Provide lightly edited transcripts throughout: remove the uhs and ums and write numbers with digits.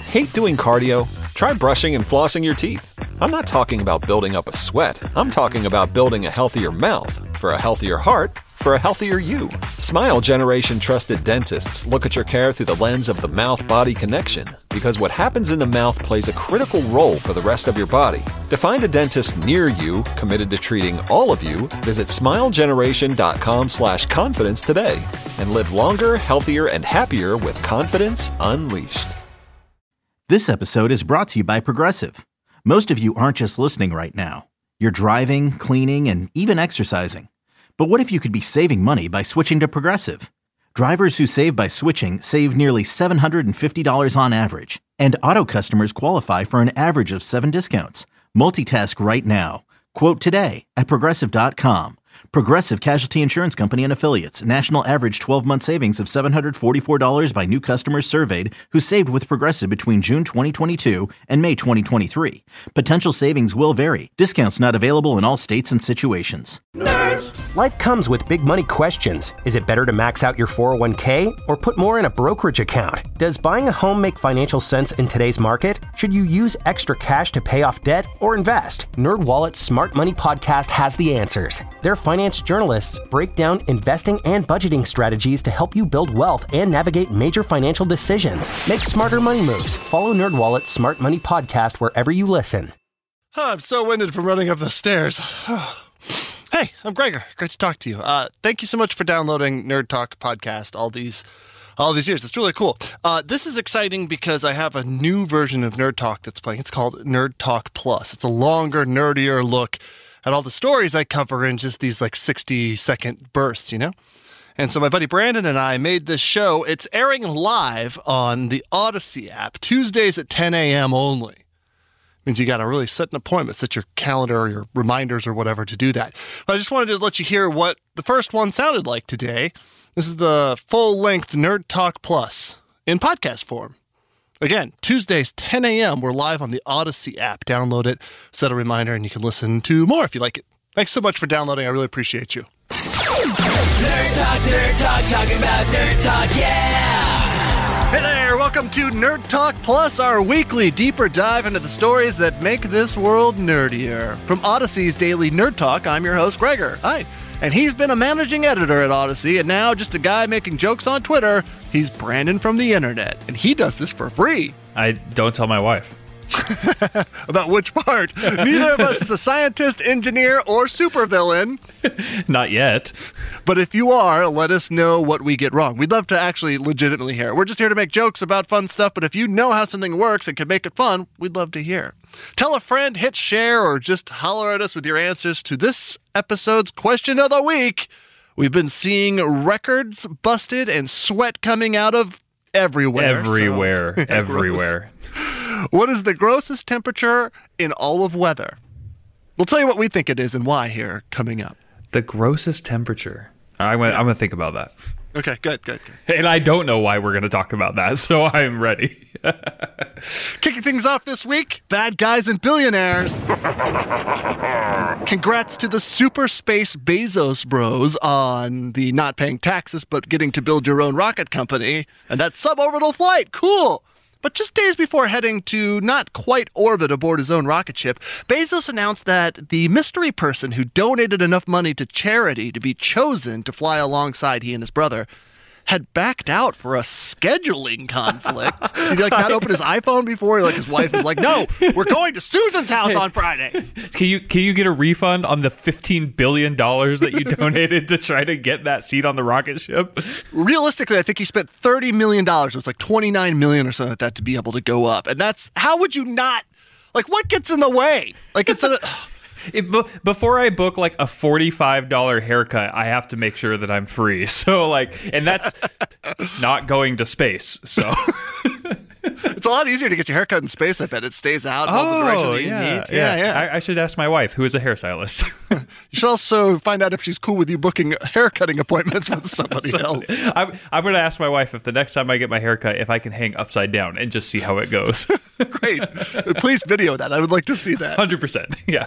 Hate doing cardio? Try brushing and flossing your teeth. I'm not talking about building up a sweat. I'm talking about building a healthier mouth for a healthier heart for a healthier you. Smile Generation trusted dentists look at your care through the lens of the mouth-body connection, because what happens in the mouth plays a critical role for the rest of your body. To find a dentist near you committed to treating all of you, visit smilegeneration.com/confidence today and live longer, healthier, and happier with confidence unleashed. This episode is brought to you by Progressive. Most of you aren't just listening right now. You're driving, cleaning, and even exercising. But what if you could be saving money by switching to Progressive? Drivers who save by switching save nearly $750 on average, and auto customers qualify for an average of 7 discounts. Multitask right now. Quote today at Progressive.com. Progressive Casualty Insurance Company and Affiliates. National average 12-month savings of $744 by new customers surveyed who saved with Progressive between June 2022 and May 2023. Potential savings will vary. Discounts not available in all states and situations. Nerds. Life comes with big money questions. Is it better to max out your 401k or put more in a brokerage account? Does buying a home make financial sense in today's market? Should you use extra cash to pay off debt or invest? NerdWallet's Smart Money Podcast has the answers. Their finance journalists break down investing and budgeting strategies to help you build wealth and navigate major financial decisions. Make smarter money moves. Follow NerdWallet's Smart Money Podcast wherever you listen. I'm so winded from running up the stairs. Hey, I'm Gregor. Great to talk to you. Thank you so much for downloading Nerd Talk Podcast all these years. It's really cool. This is exciting because I have a new version of Nerd Talk that's playing. It's called Nerd Talk Plus. It's a longer, nerdier look at all the stories I cover in just these like 60-second bursts, you know? And so my buddy Brandon and I made this show. It's airing live on the Odyssey app, Tuesdays at 10 a.m. only. Means you got to really set an appointment, set your calendar or your reminders or whatever to do that. But I just wanted to let you hear what the first one sounded like today. This is the full-length Nerd Talk Plus in podcast form. Again, Tuesdays, 10 a.m., we're live on the Odyssey app. Download it, set a reminder, and you can listen to more if you like it. Thanks so much for downloading. I really appreciate you. Nerd Talk, talking about Nerd Talk, yeah! Hey there, welcome to Nerd Talk Plus, our weekly deeper dive into the stories that make this world nerdier. From Odyssey's daily Nerd Talk, I'm your host, Gregor. Hi. And he's been a managing editor at Odyssey, and now just a guy making jokes on Twitter. He's Brandon from the internet, and he does this for free. I don't tell my wife. About which part? Neither of us is a scientist, engineer, or supervillain. Not yet. But if you are, let us know what we get wrong. We'd love to actually legitimately hear. We're just here to make jokes about fun stuff, but if you know how something works and can make it fun, we'd love to hear. Tell a friend, hit share, or just holler at us with your answers to this episode's question of the week. We've been seeing records busted and sweat coming out of everywhere. Everywhere. What is the grossest temperature in all of weather? We'll tell you what we think it is and why here coming up. The grossest temperature. I'm going to think about that. Okay, good. And I don't know why we're going to talk about that, so I'm ready. Kicking things off this week, bad guys and billionaires. Congrats to the super space Bezos bros on the not paying taxes but getting to build your own rocket company. And that suborbital flight, cool. But just days before heading to not quite orbit aboard his own rocket ship, Bezos announced that the mystery person who donated enough money to charity to be chosen to fly alongside he and his brother had backed out for a scheduling conflict. He'd not open his iPhone before. His wife was like, "No, we're going to Susan's house on Friday." Can you get a refund on the $15 billion that you donated to try to get that seat on the rocket ship? Realistically, I think he spent $30 million. It was like $29 million or something like that to be able to go up. And that's, how would you not, what gets in the way? Before I book a $45 haircut, I have to make sure that I'm free. So and that's not going to space. So it's a lot easier to get your haircut in space. I bet it stays out in all the directions that you need. Yeah. I should ask my wife, who is a hairstylist. You should also find out if she's cool with you booking haircutting appointments with somebody else. I'm going to ask my wife if the next time I get my haircut, if I can hang upside down and just see how it goes. Great. Please video that. I would like to see that. 100%. Yeah.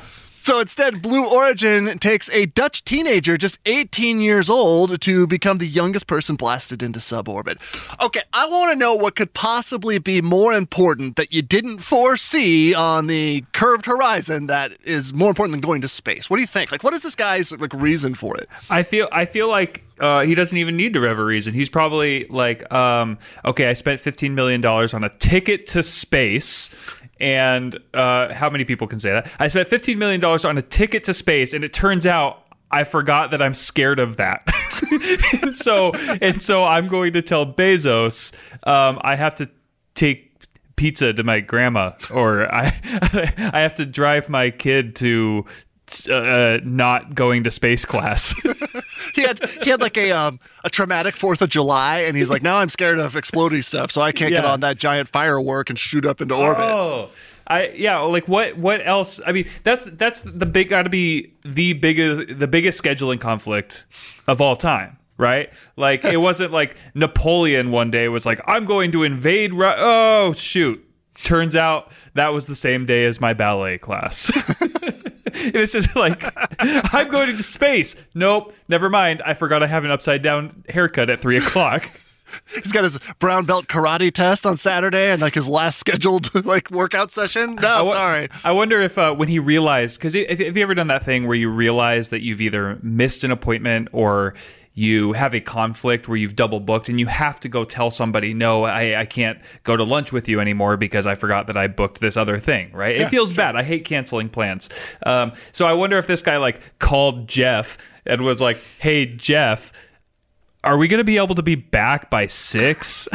So instead, Blue Origin takes a Dutch teenager, just 18 years old, to become the youngest person blasted into suborbit. Okay, I want to know what could possibly be more important that you didn't foresee on the curved horizon that is more important than going to space. What do you think? Like, what is this guy's reason for it? I feel like he doesn't even need to have a reason. He's probably like, okay, I spent $15 million on a ticket to space. And how many people can say that? I spent $15 million on a ticket to space, and it turns out I forgot that I'm scared of that. and so I'm going to tell Bezos I have to take pizza to my grandma, or I have to drive my kid to not going to space class. He had like a traumatic 4th of July, and he's like, now I'm scared of exploding stuff, so I can't get on that giant firework and shoot up into orbit. Oh, like what else? I mean, that's gotta be the biggest scheduling conflict of all time, right? Like it wasn't like Napoleon one day was like, I'm going to invade. Oh shoot! Turns out that was the same day as my ballet class. And it's just like, I'm going to space. Nope, never mind. I forgot I have an upside down haircut at 3:00. He's got his brown belt karate test on Saturday and like his last scheduled like workout session. No, sorry. I wonder if when he realized, because have you ever done that thing where you realize that you've either missed an appointment or you have a conflict where you've double booked and you have to go tell somebody, no, I can't go to lunch with you anymore because I forgot that I booked this other thing, right? Yeah, it feels bad. I hate canceling plans. So I wonder if this guy like called Jeff and was like, hey, Jeff, are we going to be able to be back by 6?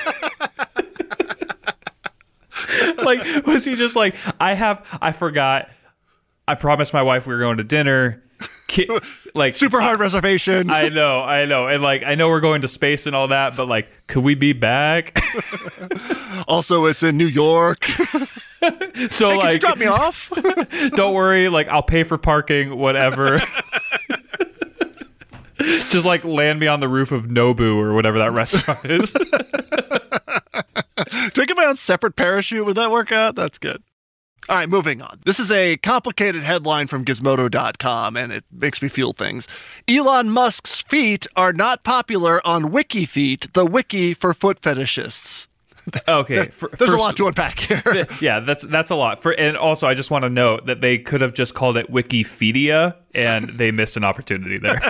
Like, was he just like, I forgot. I promised my wife we were going to dinner. Like super hard reservation. I know. And like, I know we're going to space and all that, but like, could we be back? Also, it's in New York. So hey, like, could you drop me off? Don't worry. Like, I'll pay for parking, whatever. Just like land me on the roof of Nobu or whatever that restaurant is. Do I get my own separate parachute? Would that work out? That's good. All right, moving on. This is a complicated headline from Gizmodo.com, and it makes me feel things. Elon Musk's feet are not popular on WikiFeet, the wiki for foot fetishists. Okay, there's a lot to unpack here. Yeah, that's a lot. And also, I just want to note that they could have just called it Wikipedia, and they missed an opportunity there.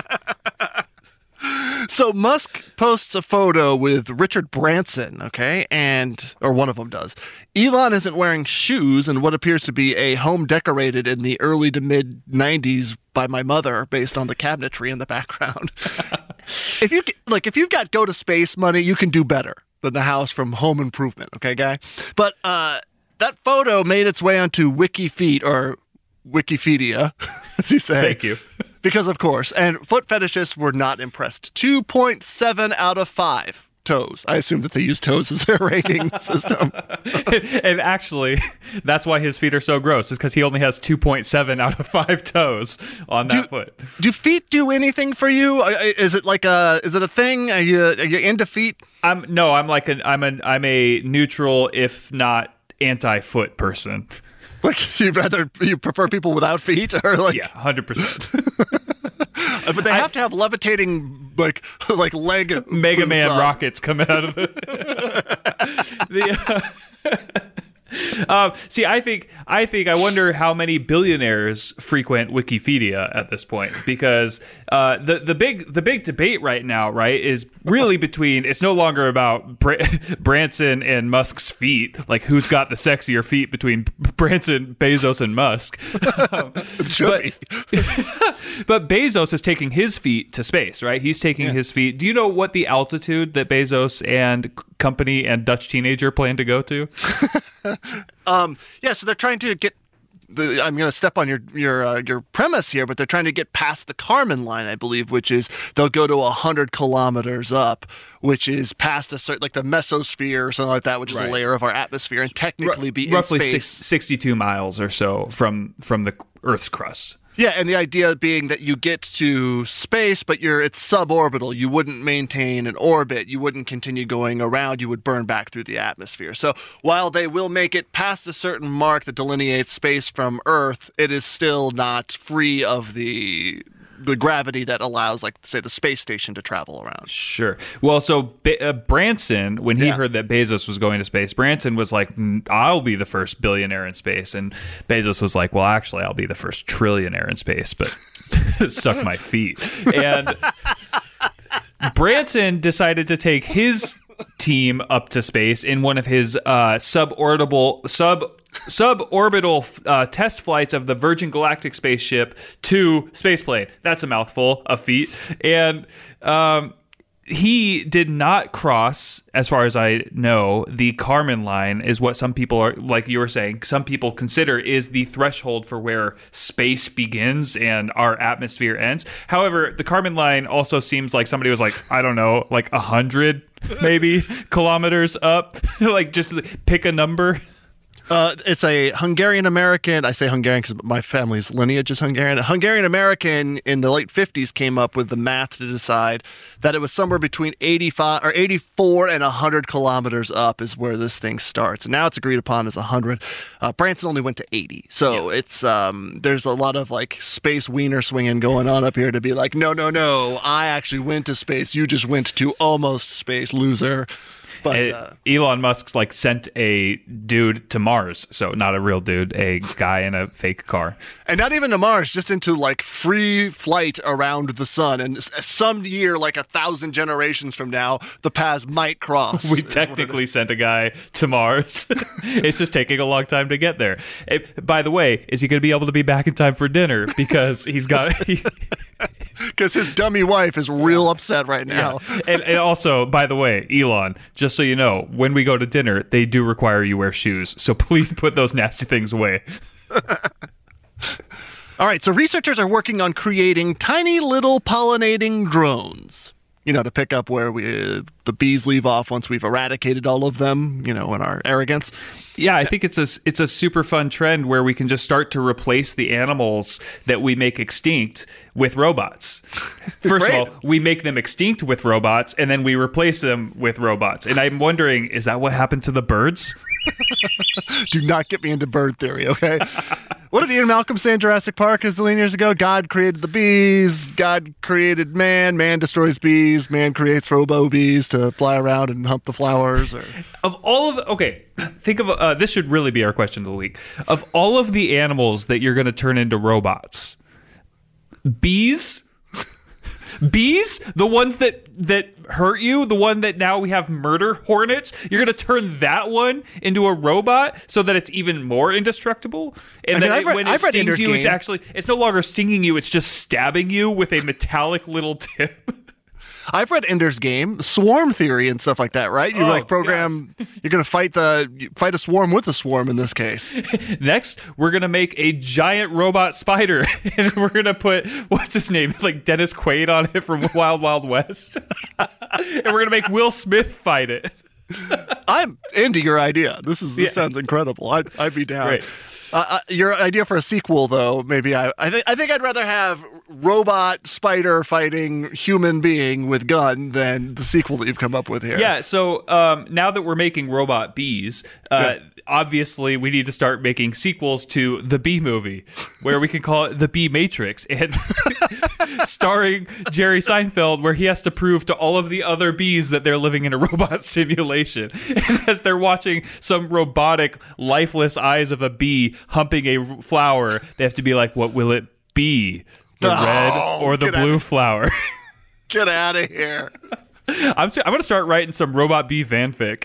So Musk posts a photo with Richard Branson, okay, or one of them does. Elon isn't wearing shoes in what appears to be a home decorated in the early to mid 90s by my mother, based on the cabinetry in the background. If you've got go to space money, you can do better than the house from Home Improvement, okay, guy? But that photo made its way onto WikiFeet, or Wikipedia, as you say. Thank you. Because of course, and foot fetishists were not impressed. 2.7 out of 5 toes. I assume that they use toes as their rating system. And actually, that's why his feet are so gross, is because he only has 2.7 out of 5 toes on that foot. Do feet do anything for you? Is it a thing? Are you into feet? I'm a neutral, if not anti-foot person. Like you prefer people without feet, or like? Yeah, 100%. But they have to have levitating like leg Mega Man rockets coming out of it. See, I wonder how many billionaires frequent Wikipedia at this point, because the big debate right now, right, is really between, it's no longer about Branson and Musk's feet, like who's got the sexier feet between Branson, Bezos, and Musk. But Bezos is taking his feet to space, right? He's taking his feet. Do you know what the altitude that Bezos and company and Dutch teenager plan to go to? So they're trying to get I'm going to step on your premise here, but they're trying to get past the Kármán line, I believe, which is they'll go to 100 kilometers up, which is past a certain, like the mesosphere or something like that, which is a layer of our atmosphere, and technically be roughly in space. 62 miles or so from the Earth's crust. Yeah, and the idea being that you get to space, but it's suborbital. You wouldn't maintain an orbit. You wouldn't continue going around. You would burn back through the atmosphere. So while they will make it past a certain mark that delineates space from Earth, it is still not free of the gravity that allows, like, say, the space station to travel around. Sure. Well, so Branson, when he heard that Bezos was going to space, Branson was like, I'll be the first billionaire in space. And Bezos was like, well, actually, I'll be the first trillionaire in space, but suck my feet. And Branson decided to take his team up to space in one of his suborbital test flights of the Virgin Galactic spaceship to spaceplane. That's a mouthful, a feat. And he did not cross, as far as I know, the Kármán line is what some people are, like you were saying, some people consider is the threshold for where space begins and our atmosphere ends. However, the Kármán line also seems like somebody was like, I don't know, like 100 maybe kilometers up. Like, just pick a number. It's a Hungarian-American, I say Hungarian because my family's lineage is Hungarian. A Hungarian-American in the late 50s came up with the math to decide that it was somewhere between 84 and 100 kilometers up is where this thing starts. And now it's agreed upon as 100. Branson only went to 80. So it's there's a lot of like space wiener swinging going on up here to be like, no, I actually went to space. You just went to almost space, loser. But Elon Musk's like sent a dude to Mars, so not a real dude, a guy in a fake car, and not even to Mars, just into like free flight around the sun. And some year, like 1,000 generations from now, the paths might cross. We technically sent a guy to Mars. It's just taking a long time to get there. By the way, is he going to be able to be back in time for dinner? Because he's got. Because his dummy wife is real upset right now. Yeah. And also, by the way, Elon, just so you know, when we go to dinner, they do require you wear shoes. So please put those nasty things away. All right, so researchers are working on creating tiny little pollinating drones, to pick up where the bees leave off once we've eradicated all of them, in our arrogance. Yeah, I think it's a super fun trend where we can just start to replace the animals that we make extinct with robots. First of all, we make them extinct with robots, and then we replace them with robots. And I'm wondering, is that what happened to the birds? Do not get me into bird theory, okay? What did Ian Malcolm say in Jurassic Park a zillion years ago? God created the bees, God created man destroys bees, man creates robo-bees to fly around and hump the flowers. Okay, think of, this should really be our question of the week. Of all of the animals that you're going to turn into robots, bees, the ones that hurt you, the one that now we have murder hornets, you're going to turn that one into a robot so that it's even more indestructible? And when it stings you, it's no longer stinging you, it's just stabbing you with a metallic little tip. I've read Ender's Game, swarm theory and stuff like that, right? You program, you're going to fight a swarm with a swarm in this case. Next, we're going to make a giant robot spider, and we're going to put, what's his name, like Dennis Quaid on it from Wild Wild West. And we're going to make Will Smith fight it. I'm into your idea. This sounds incredible. I'd be down. Great. Your idea for a sequel, though, maybe I think I'd rather have robot spider fighting human being with gun than the sequel that you've come up with here. Yeah. So now that we're making robot bees, obviously we need to start making sequels to the Bee Movie, where we can call it The Bee Matrix, and starring Jerry Seinfeld, where he has to prove to all of the other bees that they're living in a robot simulation. And as they're watching some robotic, lifeless eyes of a bee humping a flower, they have to be like, what will it be? The red or the blue flower? Get out of here. I'm going to start writing some robot bee fanfic.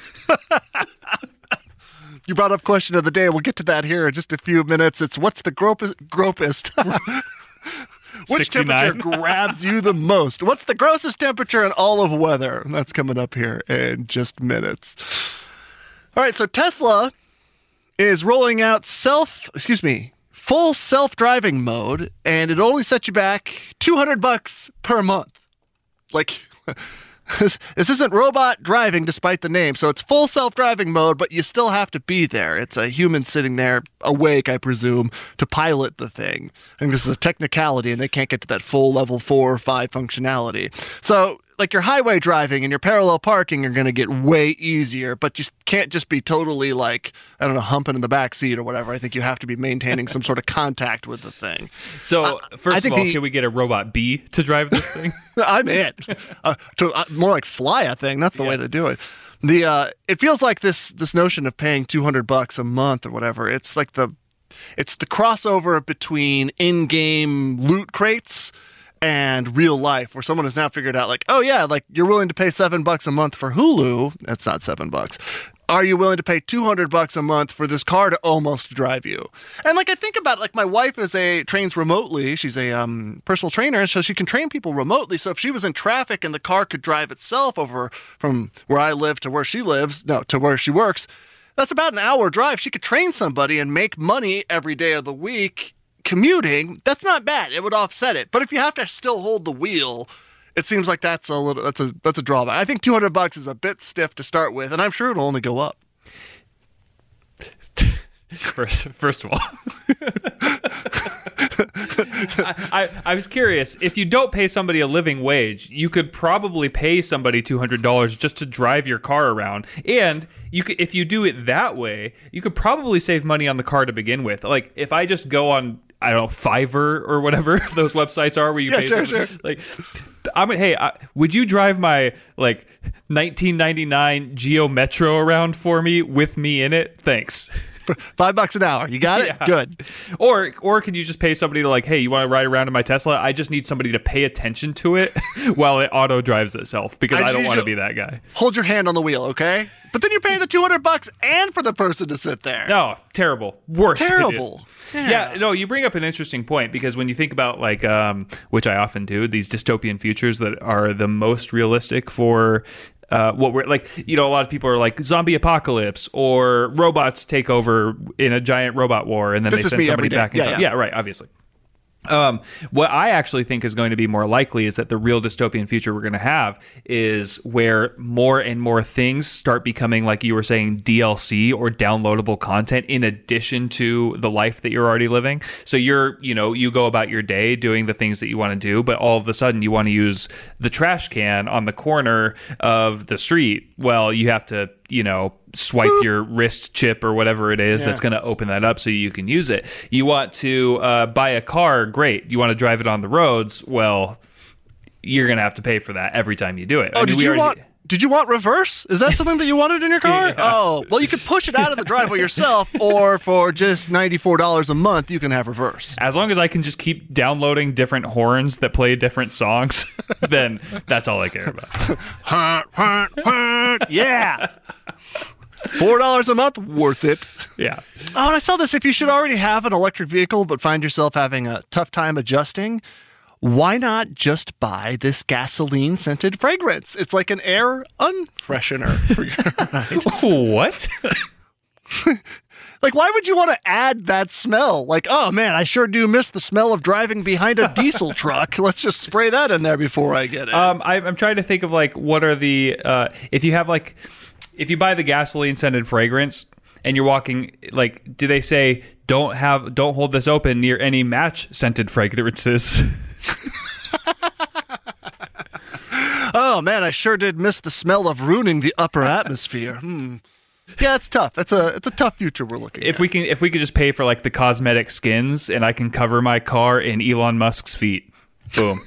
You brought up question of the day. We'll get to that here in just a few minutes. It's what's the gropest? Which 69? temperature grabs you the most? What's the grossest temperature in all of weather? And that's coming up here in just minutes. All right, so Tesla is rolling out full self-driving mode, and it only sets you back $200 per month. Like, This isn't robot driving despite the name. So it's full self-driving mode, but you still have to be there. It's a human sitting there awake, I presume, to pilot the thing. I think this is a technicality, and they can't get to that full level 4 or 5 functionality. So like your highway driving and your parallel parking are going to get way easier, but you can't just be totally like, I don't know, humping in the back seat or whatever. I think you have to be maintaining some sort of contact with the thing. So first of all, can we get a robot bee to drive this thing? I'm in. More like fly a thing. That's the way to do it. It feels like this notion of paying $200 a month or whatever. It's like it's the crossover between in-game loot crates and real life, where someone has now figured out like, oh yeah, like you're willing to pay $7 a month for Hulu. That's not $7. Are you willing to pay $200 a month for this car to almost drive you? And like I think about it, like my wife trains remotely. She's a personal trainer, so she can train people remotely. So if she was in traffic and the car could drive itself over from where I live to where she lives, no, to where she works, that's about an hour drive. She could train somebody and make money every day of the week commuting. That's not bad. It would offset it. But if you have to still hold the wheel, it seems like that's a drawback. I think $200 is a bit stiff to start with, and I'm sure it'll only go up. First of all, I was curious. If you don't pay somebody a living wage, you could probably pay somebody $200 just to drive your car around. And if you do it that way, you could probably save money on the car to begin with. Like if I just go on, I don't know, Fiverr or whatever those websites are where you pay somebody, like, would you drive my like 1999 Geo Metro around for me with me in it? Thanks. $5 an hour. You got it? Yeah. Good. Or could you just pay somebody to like, hey, you want to ride around in my Tesla? I just need somebody to pay attention to it while it auto drives itself, because I don't want to be that guy. Hold your hand on the wheel, okay? But then you're paying the $200 and for the person to sit there. No, terrible. Worst. Terrible. Yeah, no, you bring up an interesting point, because when you think about like, which I often do, these dystopian futures that are the most realistic for what we're like, a lot of people are like zombie apocalypse or robots take over in a giant robot war, and then they send somebody back in time. Yeah, right, obviously. What I actually think is going to be more likely is that the real dystopian future we're going to have is where more and more things start becoming, like you were saying, DLC or downloadable content in addition to the life that you're already living. So you go about your day doing the things that you want to do, but all of a sudden you want to use the trash can on the corner of the street. Well, you have to, swipe your wrist chip or whatever it is that's going to open that up so you can use it. You want to buy a car, great. You want to drive it on the roads, well, you're going to have to pay for that every time you do it. Oh, did you want reverse? Is that something that you wanted in your car? Yeah. Oh, well, you could push it out of the driveway yourself, or for just $94 a month, you can have reverse. As long as I can just keep downloading different horns that play different songs, then that's all I care about. Yeah. $4 a month, worth it. Yeah. Oh, and I saw this. If you should already have an electric vehicle but find yourself having a tough time adjusting, why not just buy this gasoline-scented fragrance? It's like an air unfreshener for your ride. What? Like, why would you want to add that smell? Like, oh, man, I sure do miss the smell of driving behind a diesel truck. Let's just spray that in there before I get it. I'm trying to think of, like, what are the... If you buy the gasoline-scented fragrance and you're walking, like, do they say, don't hold this open near any match-scented fragrances? Oh, man, I sure did miss the smell of ruining the upper atmosphere. Yeah, it's tough. It's a tough future we're looking at. If we could just pay for, like, the cosmetic skins and I can cover my car in Elon Musk's feet. Boom.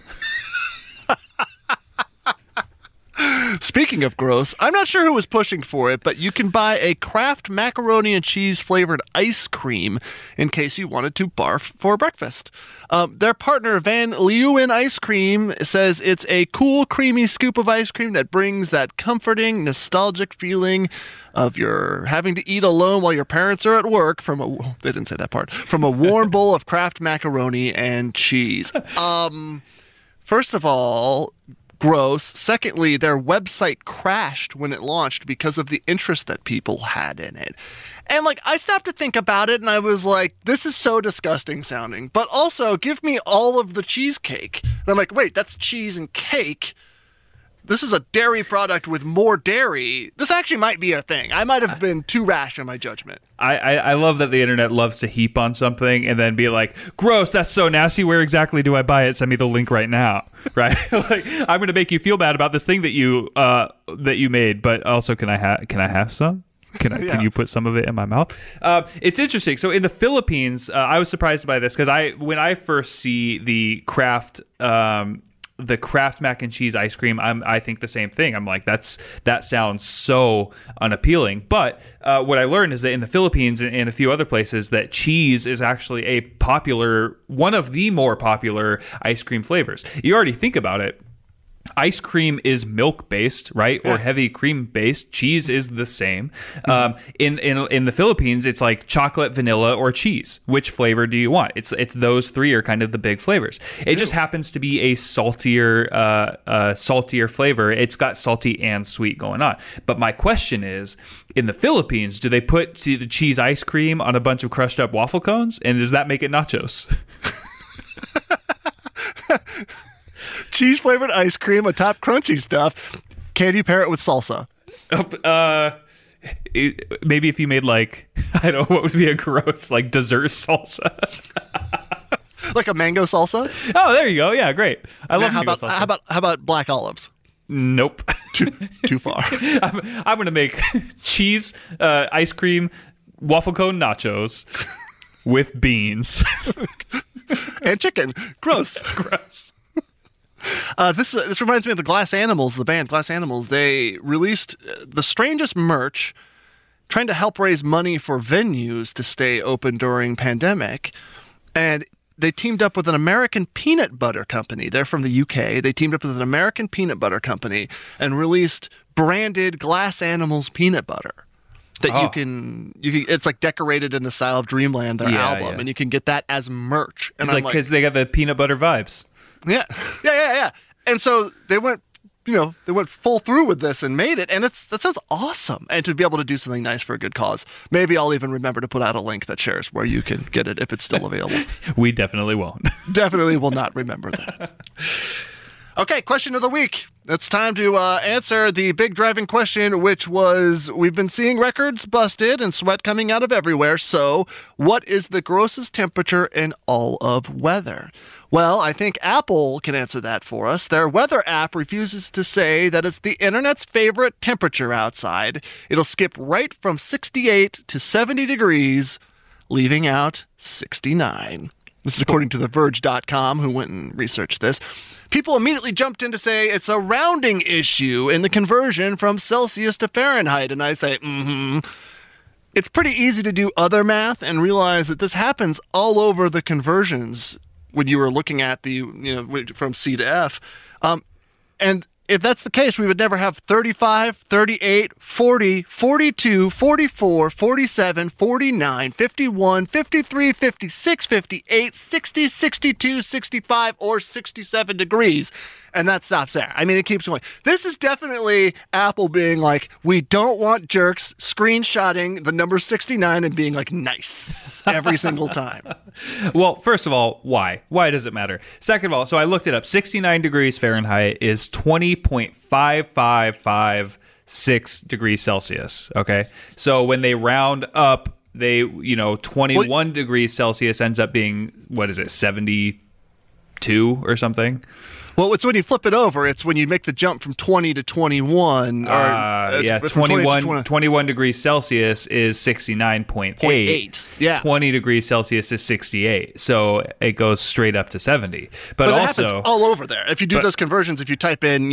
Speaking of gross, I'm not sure who was pushing for it, but you can buy a Kraft macaroni and cheese flavored ice cream in case you wanted to barf for breakfast. Their partner, Van Leeuwen Ice Cream, says it's a cool, creamy scoop of ice cream that brings that comforting, nostalgic feeling of your having to eat alone while your parents are at work they didn't say that part, from a warm bowl of Kraft macaroni and cheese. First of all, gross. Secondly, their website crashed when it launched because of the interest that people had in it. And like, I stopped to think about it and I was like, this is so disgusting sounding, but also give me all of the cheesecake. And I'm like, wait, that's cheese and cake. this is a dairy product with more dairy. This actually might be a thing. I might have been too rash in my judgment. I love that the internet loves to heap on something and then be like, gross, that's so nasty. Where exactly do I buy it? Send me the link right now. Right? Like, I'm going to make you feel bad about this thing that you made, but also can I have some? Can you put some of it in my mouth? It's interesting. So in the Philippines, I was surprised by this because when I first see the Kraft mac and cheese ice cream, I think the same thing. I'm like, that sounds so unappealing. But what I learned is that in the Philippines and a few other places, that cheese is actually one of the more popular ice cream flavors. You already think about it. Ice cream is milk-based, right? Or heavy cream-based. Cheese is the same. In the Philippines, it's like chocolate, vanilla, or cheese. Which flavor do you want? It's those three are kind of the big flavors. It just happens to be a saltier flavor. It's got salty and sweet going on. But my question is, in the Philippines, do they put the cheese ice cream on a bunch of crushed up waffle cones? And does that make it nachos? Cheese flavored ice cream atop crunchy stuff. Can you pair it with salsa? Maybe if you made like, I don't know, what would be a gross like dessert salsa? Like a mango salsa? Oh, there you go. Yeah, great. I love mango salsa. How about black olives? Nope. Too far. I'm gonna make cheese ice cream waffle cone nachos with beans and chicken. Gross. Gross. This reminds me of the Glass Animals, the band Glass Animals. They released the strangest merch trying to help raise money for venues to stay open during pandemic. And they teamed up with an American peanut butter company. They're from the UK. They teamed up with an American peanut butter company and released branded Glass Animals peanut butter. That you can it's like decorated in the style of Dreamland, their album, and you can get that as merch. And it's like because they got the peanut butter vibes. Yeah. And so they went full through with this and made it, and that sounds awesome. And to be able to do something nice for a good cause, maybe I'll even remember to put out a link that shares where you can get it if it's still available. We definitely won't. Definitely will not remember that. Okay, question of the week. It's time to answer the big driving question, which was, we've been seeing records busted and sweat coming out of everywhere, so what is the grossest temperature in all of weather? Well, I think Apple can answer that for us. Their weather app refuses to say that it's the internet's favorite temperature outside. It'll skip right from 68 to 70 degrees, leaving out 69. This is according to TheVerge.com, who went and researched this. People immediately jumped in to say it's a rounding issue in the conversion from Celsius to Fahrenheit. And I say, It's pretty easy to do other math and realize that this happens all over the conversions when you were looking at the, from C to F. And if that's the case, we would never have 35, 38, 40, 42, 44, 47, 49, 51, 53, 56, 58, 60, 62, 65, or 67 degrees. And that stops there. I mean, it keeps going. This is definitely Apple being like, we don't want jerks screenshotting the number 69 and being like, nice, every single time. Well, first of all, why? Why does it matter? Second of all, so I looked it up. 69 degrees Fahrenheit is 20.5556 degrees Celsius. Okay. So when they round up, 21 degrees Celsius ends up being, 72 or something? Well, it's when you flip it over. It's when you make the jump from 20 to 21. 21 degrees Celsius is 69.8. Yeah. 20 degrees Celsius is 68. So it goes straight up to 70. But it also happens all over there. If you do those conversions, if you type in,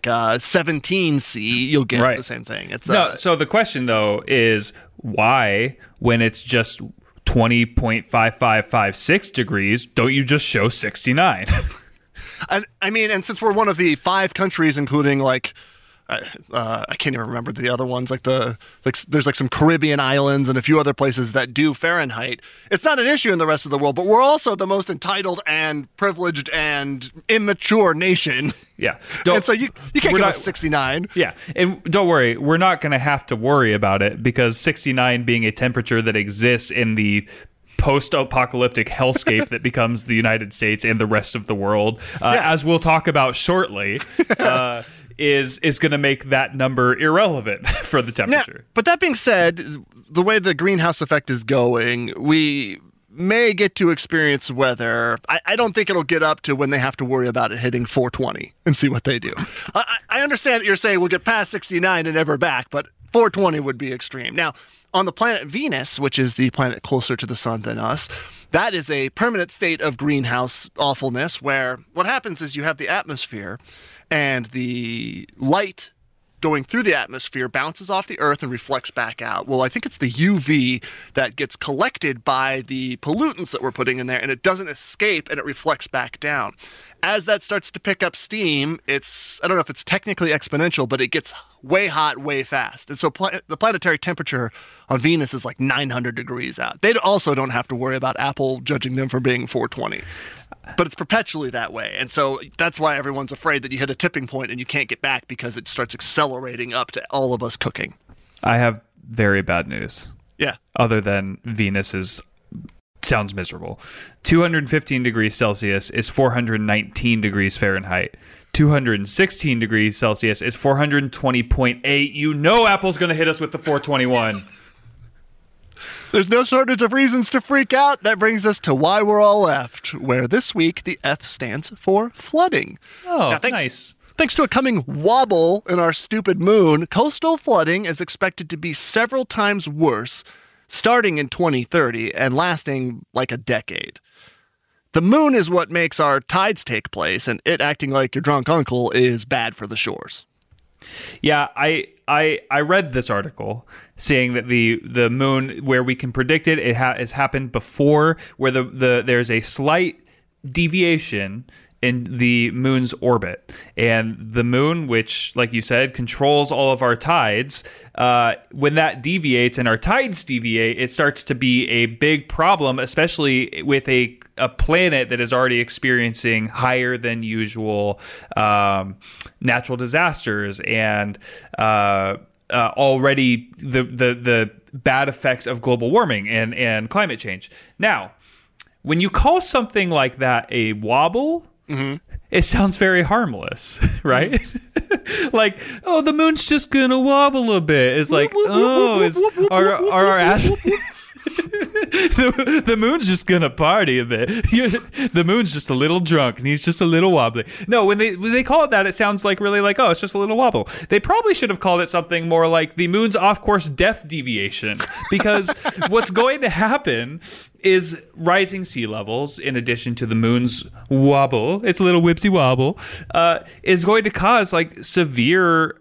17C, you'll get the same thing. It's so the question, though, is why, when it's just 20.5556 degrees, don't you just show 69? And since we're one of the 5 countries, including I can't even remember the other ones, there's some Caribbean islands and a few other places that do Fahrenheit. It's not an issue in the rest of the world, but we're also the most entitled and privileged and immature nation. Yeah. And so you can't give us 69. Yeah. And don't worry, we're not going to have to worry about it because 69 being a temperature that exists in the post-apocalyptic hellscape that becomes the United States and the rest of the world, as we'll talk about shortly, is going to make that number irrelevant for the temperature. Now, but that being said, the way the greenhouse effect is going, we may get to experience weather. I don't think it'll get up to when they have to worry about it hitting 420 and see what they do. I understand that you're saying we'll get past 69 and never back, but 420 would be extreme. Now, on the planet Venus, which is the planet closer to the sun than us, that is a permanent state of greenhouse awfulness where what happens is you have the atmosphere and the light going through the atmosphere bounces off the Earth and reflects back out. Well, I think it's the UV that gets collected by the pollutants that we're putting in there, and it doesn't escape, and it reflects back down. As that starts to pick up steam, I don't know if it's technically exponential, but it gets way hot, way fast. And so the planetary temperature on Venus is like 900 degrees out. They also don't have to worry about Apple judging them for being 420. But it's perpetually that way. And so that's why everyone's afraid that you hit a tipping point and you can't get back because it starts accelerating up to all of us cooking. I have very bad news. Yeah. Other than Venus sounds miserable. 215 degrees Celsius is 419 degrees Fahrenheit. 216 degrees Celsius is 420.8. You know Apple's going to hit us with the 421. There's no shortage of reasons to freak out. That brings us to why we're all left, where this week the F stands for flooding. Oh, now, nice. Thanks to a coming wobble in our stupid moon, coastal flooding is expected to be several times worse, starting in 2030 and lasting like a decade. The moon is what makes our tides take place, and it acting like your drunk uncle is bad for the shores. Yeah, I read this article saying that the moon, where we can predict it has happened before, where there's a slight deviation in the moon's orbit. And the moon, which, like you said, controls all of our tides, when that deviates and our tides deviate, it starts to be a big problem, especially with a planet that is already experiencing higher than usual natural disasters and already the bad effects of global warming and climate change. Now, when you call something like that a wobble, it sounds very harmless, right? Like, oh, the moon's just gonna wobble a bit. It's like, oh, are our the moon's just gonna party a bit. The moon's just a little drunk and he's just a little wobbly. No, when they call it that, it sounds like really like, oh, it's just a little wobble. They probably should have called it something more like the moon's off-course death deviation, because what's going to happen is rising sea levels, in addition to the moon's wobble, its little whipsy wobble, is going to cause like severe,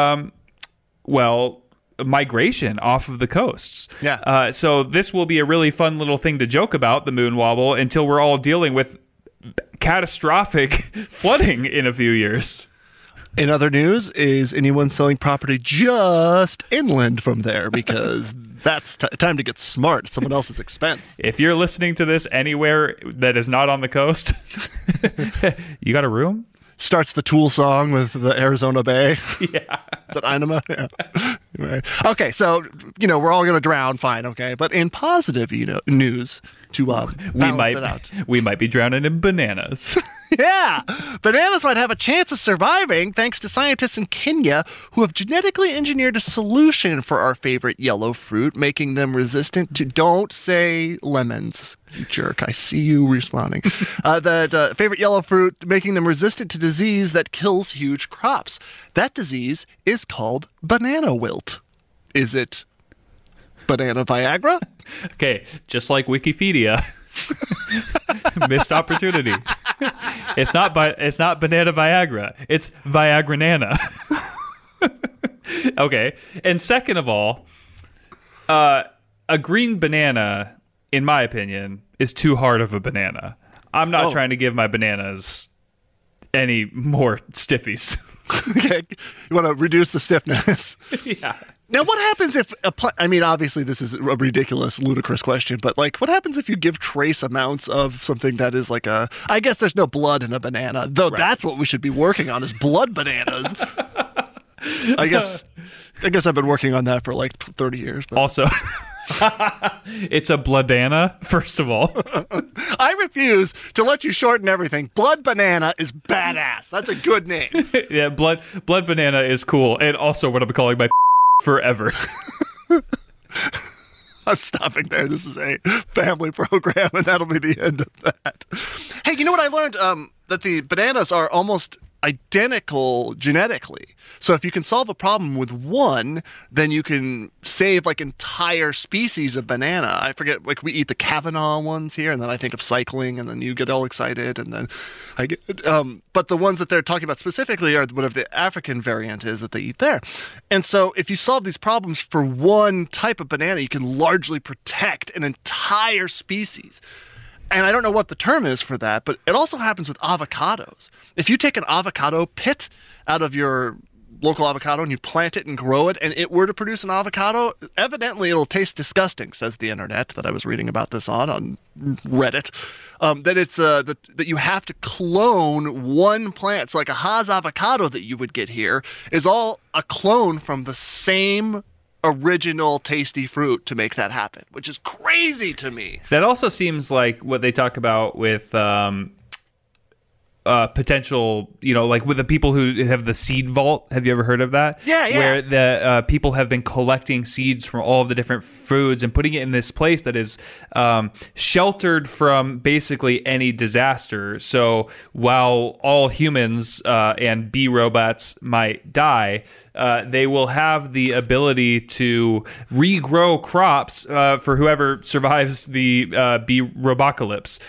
migration off of the coasts. Yeah. So this will be a really fun little thing to joke about, the moon wobble, until we're all dealing with catastrophic flooding in a few years. In other news, is anyone selling property just inland from there? Because that's time to get smart at someone else's expense. If you're listening to this anywhere that is not on the coast, you got a room? Starts the Tool song with the Arizona Bay. Yeah. Is that Inema? Yeah. Anyway. Okay, so, we're all going to drown, fine, okay? But in positive, news, to balance it out. We might be drowning in bananas. Yeah, bananas might have a chance of surviving thanks to scientists in Kenya who have genetically engineered a solution for our favorite yellow fruit, making them resistant to, don't say lemons, you jerk. I see you responding. That favorite yellow fruit, making them resistant to disease that kills huge crops. That disease is called banana wilt. Is it banana Viagra? Okay, just like Wikipedia. Missed opportunity. It's not banana Viagra. It's Viagra Nana. Okay. And second of all, a green banana, in my opinion, is too hard of a banana. I'm not trying to give my bananas any more stiffies. Okay. You want to reduce the stiffness. Yeah. Now, what happens if, obviously this is a ridiculous, ludicrous question, but what happens if you give trace amounts of something that is I guess there's no blood in a banana, though right. That's what we should be working on is blood bananas. I guess I've been working on that for 30 years. But. Also, It's a bloodana, first of all. I refuse to let you shorten everything. Blood Banana is badass. That's a good name. Yeah, blood banana is cool, and also what I'm calling my forever. I'm stopping there. This is a family program, and that'll be the end of that. Hey, you know what I learned? That the bananas are almost identical genetically. So if you can solve a problem with one, then you can save like entire species of banana. I forget, like we eat the Kavanaugh ones here, and then I think of cycling, and then you get all excited, and then I get. But the ones that they're talking about specifically are whatever the African variant is that they eat there. And so if you solve these problems for one type of banana, you can largely protect an entire species. And I don't know what the term is for that, but it also happens with avocados. If you take an avocado pit out of your local avocado and you plant it and grow it, and it were to produce an avocado, evidently it'll taste disgusting, says the internet that I was reading about this on Reddit. That it's that you have to clone one plant. So like a Haas avocado that you would get here is all a clone from the same original tasty fruit to make that happen, which is crazy to me. That also seems like what they talk about with potential, like with the people who have the seed vault. Have you ever heard of that? Yeah. Where the people have been collecting seeds from all of the different foods and putting it in this place that is sheltered from basically any disaster. So while all humans and bee robots might die, they will have the ability to regrow crops for whoever survives the bee robocalypse.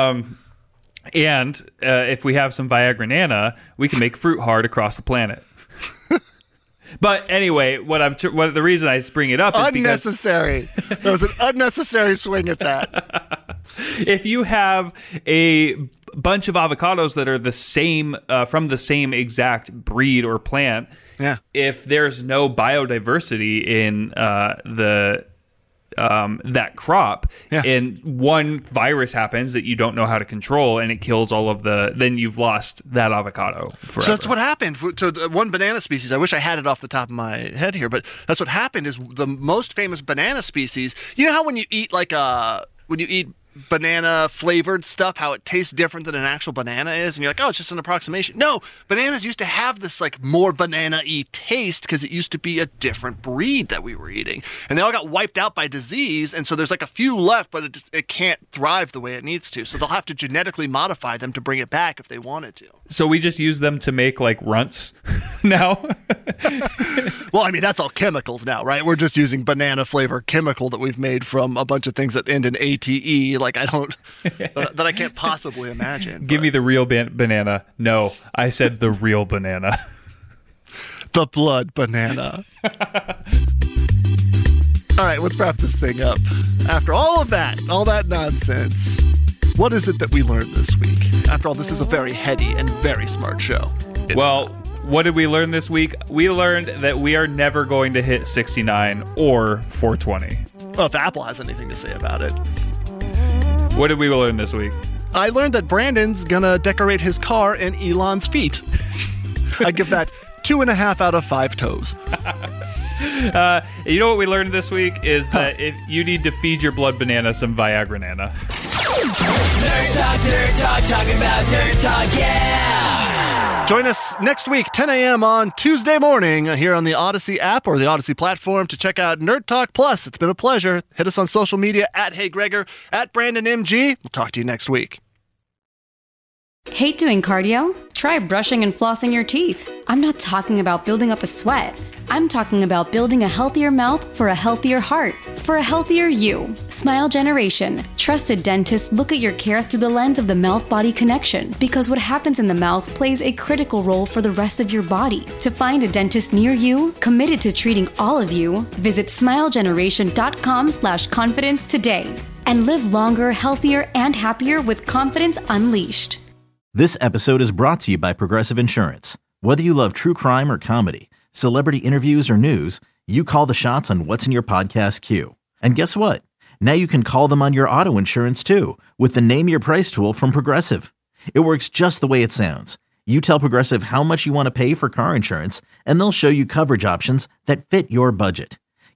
And if we have some Viagra-nana, we can make fruit hard across the planet. But anyway, the reason I bring it up is unnecessary. There was an unnecessary swing at that. If you have a bunch of avocados that are the same from the same exact breed or plant, if there's no biodiversity in that crop, and one virus happens that you don't know how to control and it kills all of then you've lost that avocado forever. So that's what happened to the one banana species. I wish I had it off the top of my head here, but that's what happened is the most famous banana species. You know how when you eat banana flavored stuff, how it tastes different than an actual banana is, and you're like, oh, it's just an approximation. No, bananas used to have this like more banana-y taste because it used to be a different breed that we were eating, and they all got wiped out by disease, and so there's like a few left, but it can't thrive the way it needs to, so they'll have to genetically modify them to bring it back if they wanted to. So we just use them to make like runts now? Well, I mean, that's all chemicals now, right? We're just using banana flavor chemical that we've made from a bunch of things that end in ATE. Like that I can't possibly imagine. Give me the real banana. No, I said the real banana. The blood banana. All right, let's wrap this thing up. After all of that, all that nonsense, what is it that we learned this week? After all, this is a very heady and very smart show. Well, what did we learn this week? We learned that we are never going to hit 69 or 420. Well, if Apple has anything to say about it. What did we learn this week? I learned that Brandon's gonna decorate his car in Elon's feet. I give that 2.5 out of 5 toes. You know what we learned this week is that if you need to feed your blood banana some Viagra-nana. Nerd Talk, talking about Nerd Talk, yeah! Join us next week, 10 a.m. on Tuesday morning here on the Odyssey app or the Odyssey platform to check out Nerd Talk Plus. It's been a pleasure. Hit us on social media at HeyGregor, at BrandonMG. We'll talk to you next week. Hate doing cardio? Try brushing and flossing your teeth. I'm not talking about building up a sweat. I'm talking about building a healthier mouth for a healthier heart, for a healthier you. Smile Generation. Trusted dentists look at your care through the lens of the mouth-body connection because what happens in the mouth plays a critical role for the rest of your body. To find a dentist near you, committed to treating all of you, visit smilegeneration.com/confidence today and live longer, healthier, and happier with confidence unleashed. This episode is brought to you by Progressive Insurance. Whether you love true crime or comedy, celebrity interviews or news, you call the shots on what's in your podcast queue. And guess what? Now you can call them on your auto insurance too with the Name Your Price tool from Progressive. It works just the way it sounds. You tell Progressive how much you want to pay for car insurance, and they'll show you coverage options that fit your budget.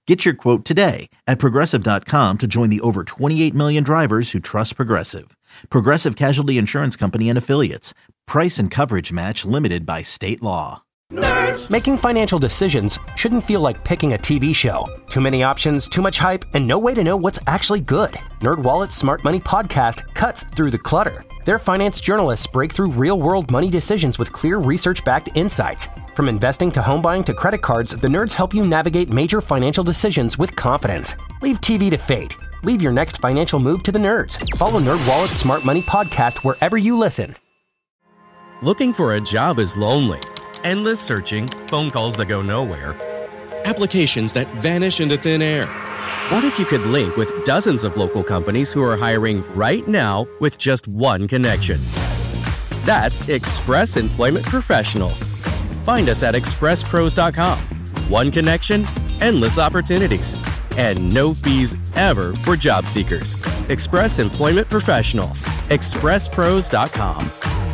Get your quote today at Progressive.com to join the over 28 million drivers who trust Progressive. Progressive Casualty Insurance Company and Affiliates. Price and coverage match limited by state law. Making financial decisions shouldn't feel like picking a TV show. Too many options, too much hype, and no way to know what's actually good. NerdWallet's Smart Money Podcast cuts through the clutter. Their finance journalists break through real-world money decisions with clear research-backed insights. From investing to home buying to credit cards, the nerds help you navigate major financial decisions with confidence. Leave TV to fate. Leave your next financial move to the nerds. Follow NerdWallet's Smart Money Podcast wherever you listen. Looking for a job is lonely. Endless searching, phone calls that go nowhere, applications that vanish into thin air. What if you could link with dozens of local companies who are hiring right now with just one connection? That's Express Employment Professionals. Find us at expresspros.com. One connection, endless opportunities, and no fees ever for job seekers. Express Employment Professionals. expresspros.com.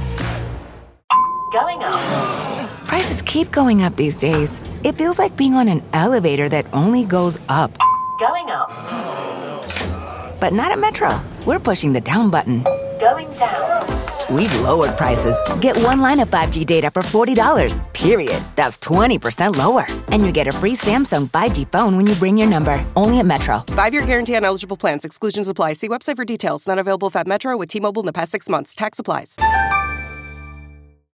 Going up. Prices keep going up these days. It feels like being on an elevator that only goes up. Going up. But not at Metro. We're pushing the down button. Going down. We've lowered prices. Get one line of 5G data for $40, period. That's 20% lower. And you get a free Samsung 5G phone when you bring your number. Only at Metro. 5-year guarantee on eligible plans. Exclusions apply. See website for details. Not available at Metro with T-Mobile in the past 6 months. Tax applies.